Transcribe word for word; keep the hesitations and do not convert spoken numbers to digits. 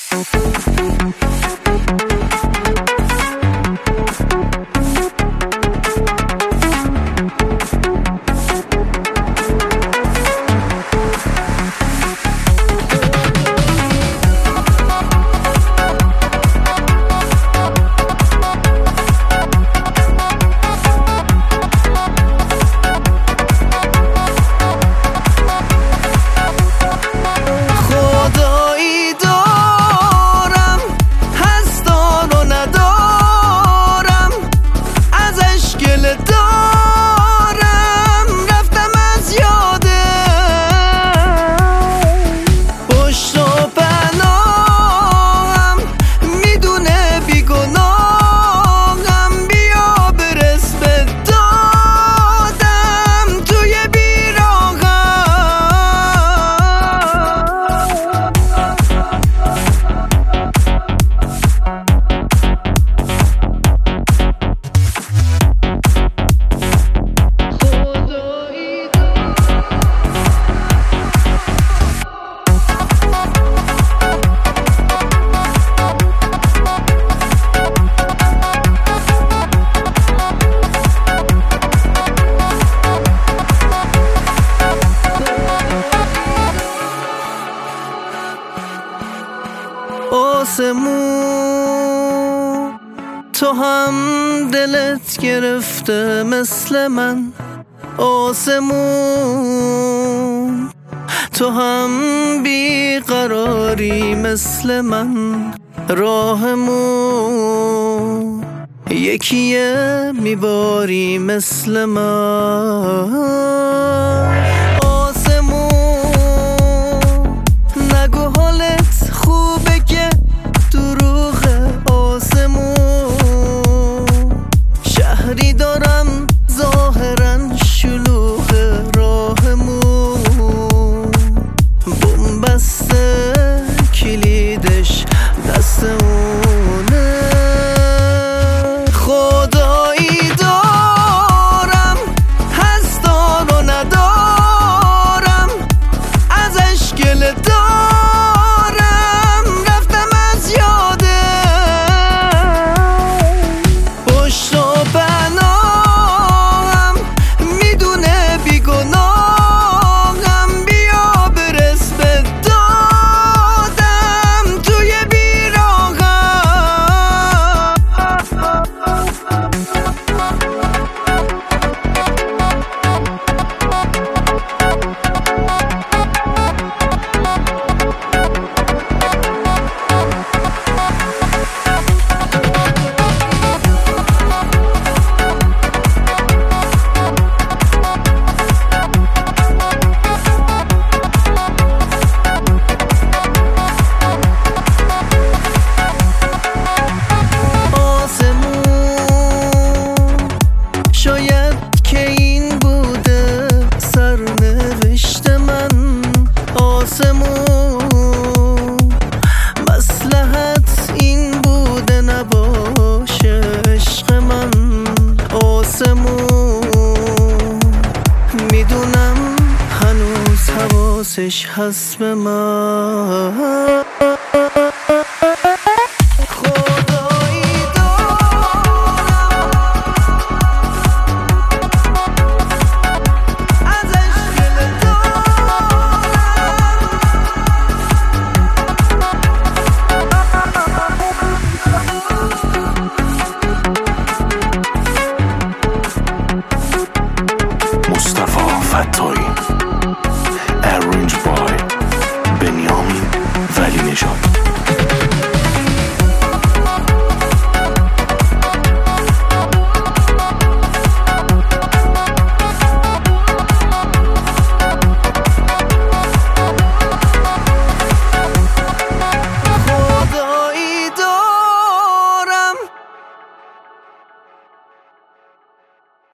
آسمون تو هم دلت گرفته مثل من، آسمون تو هم بیقراری مثل من، راهمون یکیه میباری مثل من. آسمون نگو حالت خوبه که دروغه، آسمون شهری دارم ظاهرا شلوغه، راهمون بومبسته کلیدش دست اونه. خدایی دارم هستان و ندارم، ازش گله دارم رفتم از یادم، پشت و پناهم میدونه بیگناهم، بیا برس به دادم توی بیراهم. شاید که این بوده سرنوشت من، آسمون مصلحت این بوده نباشه عشق من، آسمون میدونم هنوز حواسش هست به من. مصطفی فتایی، arranged by بنیامین ولی نژاد.